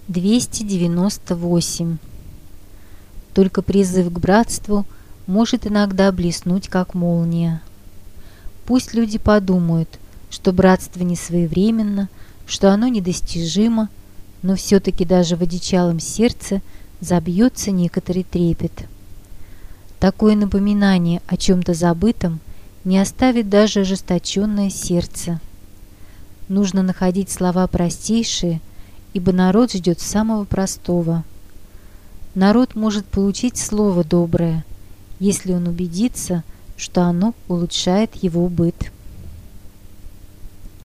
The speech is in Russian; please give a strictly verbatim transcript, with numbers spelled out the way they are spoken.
двести девяносто восемь. Только призыв к братству может иногда блеснуть, как молния. Пусть люди подумают, что братство не своевременно, что оно недостижимо, но все-таки даже в одичалом сердце забьется некоторый трепет. Такое напоминание о чем-то забытом не оставит даже ожесточенное сердце. Нужно находить слова простейшие, ибо народ ждет самого простого. Народ может получить слово доброе, если он убедится, что оно улучшает его быт.